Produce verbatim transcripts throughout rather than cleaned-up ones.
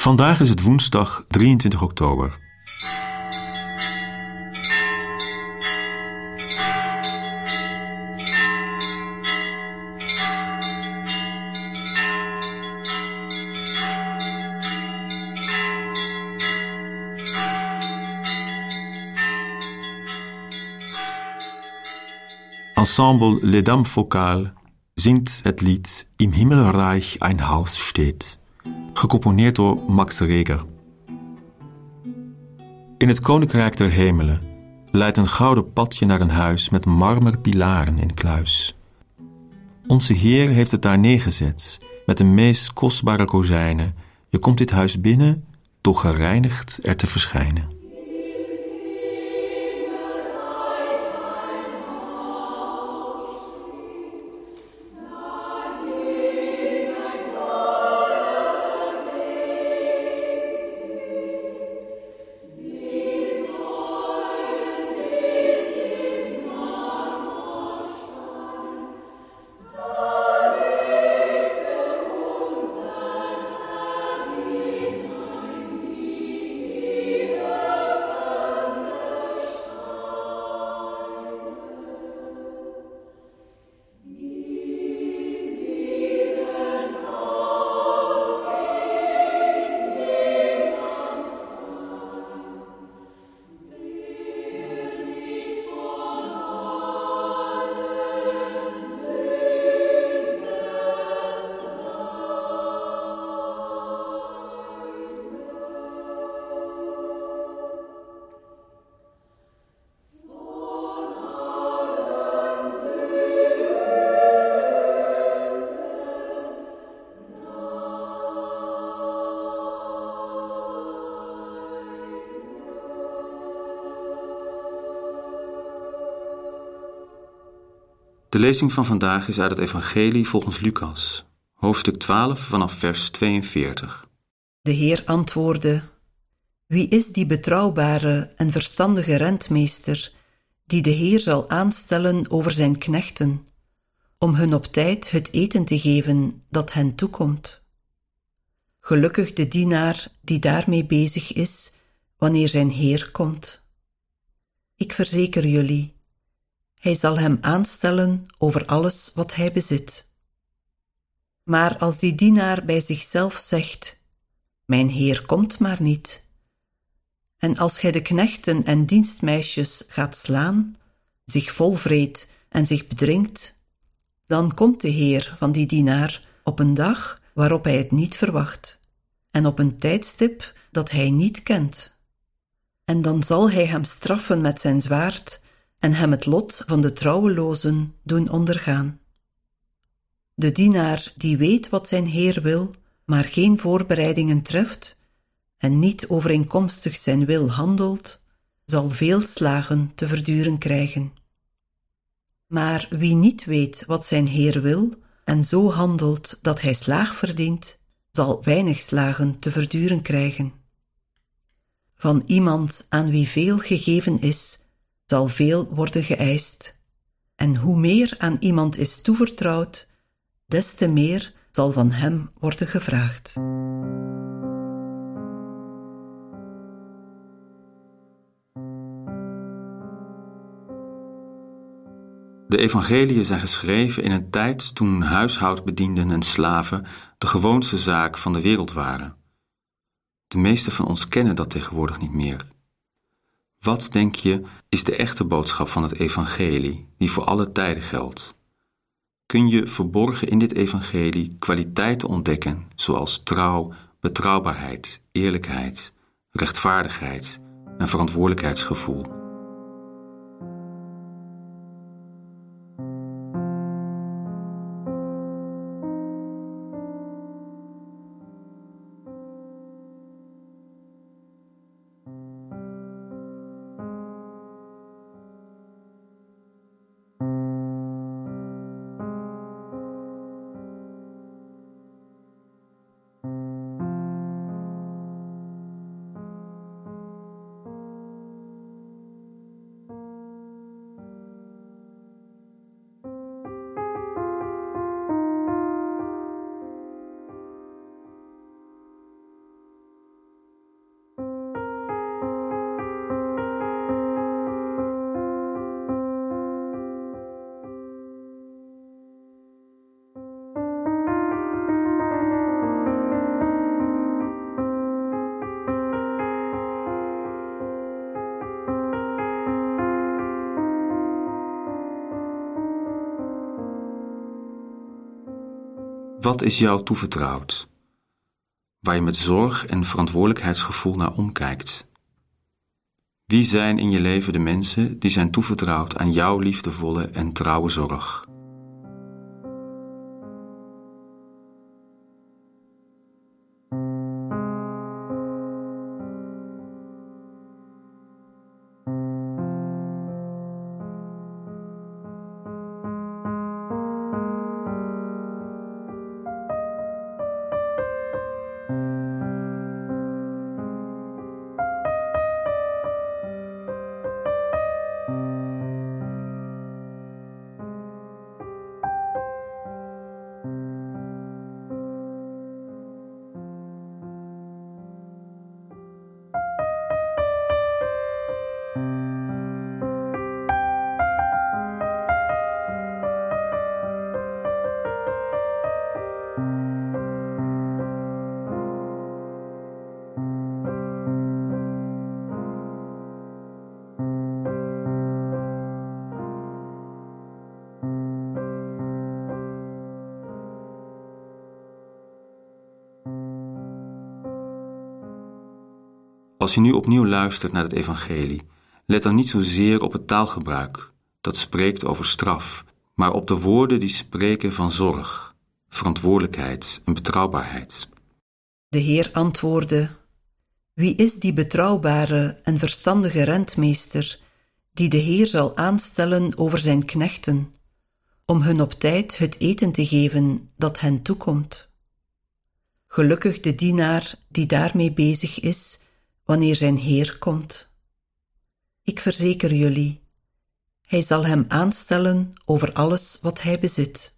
Vandaag is het woensdag drieëntwintig oktober. Ensemble Les Dames Vocales zingt het lied Im Himmelreich ein Haus steht, gecomponeerd door Max Reger. In het Koninkrijk der Hemelen leidt een gouden padje naar een huis met marmerpilaren in kluis. Onze Heer heeft het daar neergezet, met de meest kostbare kozijnen. Je komt dit huis binnen, toch gereinigd er te verschijnen. De lezing van vandaag is uit het Evangelie volgens Lucas, hoofdstuk twaalf vanaf vers tweeënveertig. De Heer antwoordde: Wie is die betrouwbare en verstandige rentmeester, die de Heer zal aanstellen over zijn knechten, om hun op tijd het eten te geven dat hen toekomt? Gelukkig de dienaar die daarmee bezig is, wanneer zijn Heer komt. Ik verzeker jullie, hij zal hem aanstellen over alles wat hij bezit. Maar als die dienaar bij zichzelf zegt: Mijn Heer komt maar niet, en als gij de knechten en dienstmeisjes gaat slaan, zich volvreedt en zich bedringt, dan komt de Heer van die dienaar op een dag waarop hij het niet verwacht, en op een tijdstip dat hij niet kent. En dan zal hij hem straffen met zijn zwaard en hem het lot van de trouwelozen doen ondergaan. De dienaar die weet wat zijn Heer wil, maar geen voorbereidingen treft en niet overeenkomstig zijn wil handelt, zal veel slagen te verduren krijgen. Maar wie niet weet wat zijn Heer wil en zo handelt dat hij slaag verdient, zal weinig slagen te verduren krijgen. Van iemand aan wie veel gegeven is, zal veel worden geëist. En hoe meer aan iemand is toevertrouwd, des te meer zal van hem worden gevraagd. De evangeliën zijn geschreven in een tijd toen huishoudbedienden en slaven de gewoonste zaak van de wereld waren. De meesten van ons kennen dat tegenwoordig niet meer. Wat, denk je, is de echte boodschap van het evangelie, die voor alle tijden geldt? Kun je verborgen in dit evangelie kwaliteiten ontdekken, zoals trouw, betrouwbaarheid, eerlijkheid, rechtvaardigheid en verantwoordelijkheidsgevoel? Wat is jou toevertrouwd? Waar je met zorg en verantwoordelijkheidsgevoel naar omkijkt. Wie zijn in je leven de mensen die zijn toevertrouwd aan jouw liefdevolle en trouwe zorg? Als je nu opnieuw luistert naar het evangelie, let dan niet zozeer op het taalgebruik, dat spreekt over straf, maar op de woorden die spreken van zorg, verantwoordelijkheid en betrouwbaarheid. De Heer antwoordde: Wie is die betrouwbare en verstandige rentmeester, die de Heer zal aanstellen over zijn knechten, om hun op tijd het eten te geven dat hen toekomt? Gelukkig de dienaar die daarmee bezig is, wanneer zijn Heer komt. Ik verzeker jullie, hij zal hem aanstellen over alles wat hij bezit.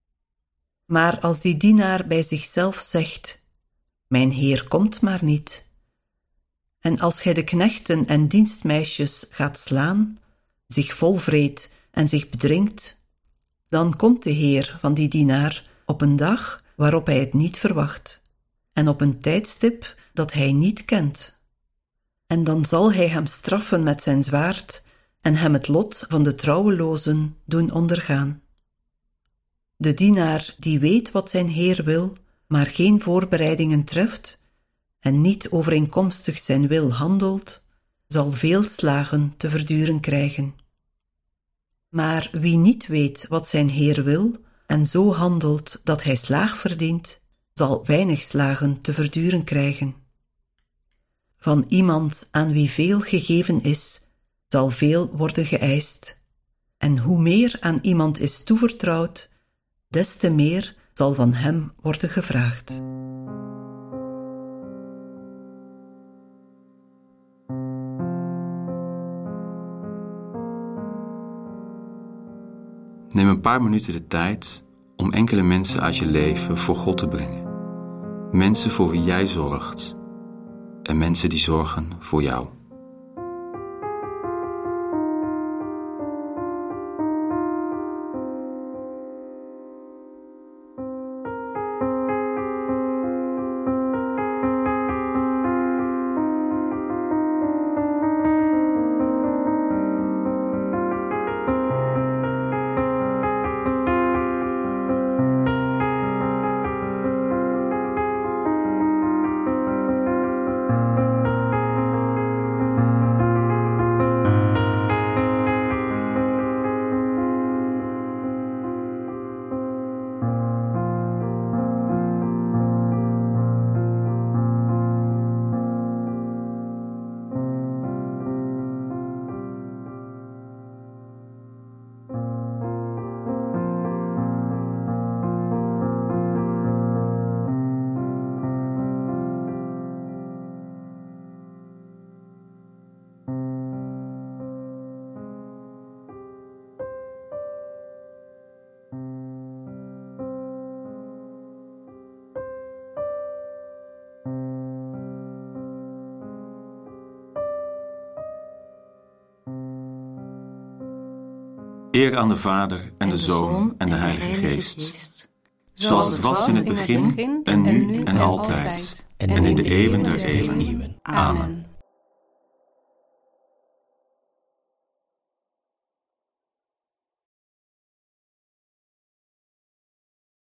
Maar als die dienaar bij zichzelf zegt: Mijn Heer komt maar niet, en als gij de knechten en dienstmeisjes gaat slaan, zich volvreet en zich bedringt, dan komt de Heer van die dienaar op een dag waarop hij het niet verwacht, en op een tijdstip dat hij niet kent. En dan zal hij hem straffen met zijn zwaard en hem het lot van de trouwelozen doen ondergaan. De dienaar die weet wat zijn Heer wil, maar geen voorbereidingen treft en niet overeenkomstig zijn wil handelt, zal veel slagen te verduren krijgen. Maar wie niet weet wat zijn Heer wil en zo handelt dat hij slaag verdient, zal weinig slagen te verduren krijgen. Van iemand aan wie veel gegeven is, zal veel worden geëist. En hoe meer aan iemand is toevertrouwd, des te meer zal van hem worden gevraagd. Neem een paar minuten de tijd om enkele mensen uit je leven voor God te brengen. Mensen voor wie jij zorgt. En mensen die zorgen voor jou. Eer aan de Vader en de Zoon en de Heilige Geest. Zoals het was in het begin en nu en altijd en in de eeuwen der eeuwen. Amen.